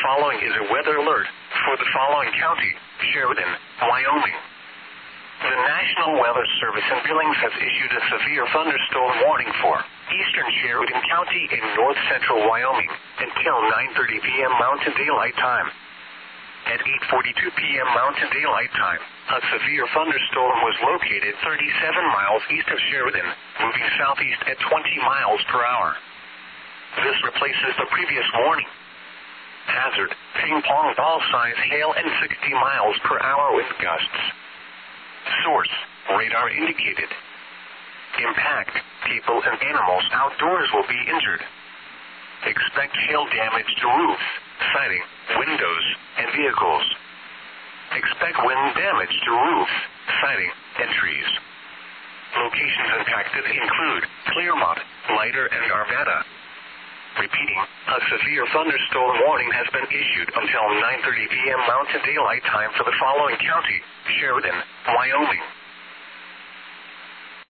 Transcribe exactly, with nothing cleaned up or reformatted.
following is a weather alert for the following county, Sheridan, Wyoming. The National Weather Service in Billings has issued a severe thunderstorm warning for eastern Sheridan County in north-central Wyoming until nine thirty p.m. Mountain Daylight Time. At eight forty-two p.m. Mountain Daylight Time, a severe thunderstorm was located thirty-seven miles east of Sheridan, moving southeast at twenty miles per hour. This replaces the previous warning. Hazard, ping-pong ball-size hail and sixty miles per hour wind gusts. Source, radar indicated. Impact, people and animals outdoors will be injured. Expect hail damage to roofs, siding, windows, and vehicles. Expect wind damage to roofs, siding, and trees. Locations impacted include Clearmont, Leiter, and Arvada. Repeating, a severe thunderstorm warning has been issued until nine thirty p.m. Mountain Daylight Time for the following county, Sheridan, Wyoming.